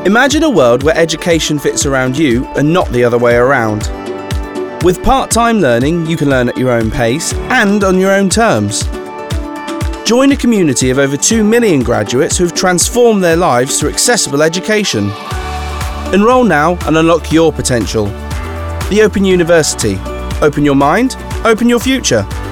Imagine a world where education fits around you and not the other way around. With part-time learning, you can learn at your own pace and on your own terms. Join a community of over 2 million graduates who have transformed their lives through accessible education. Enrol now and unlock your potential. The Open University. Open your mind, open your future.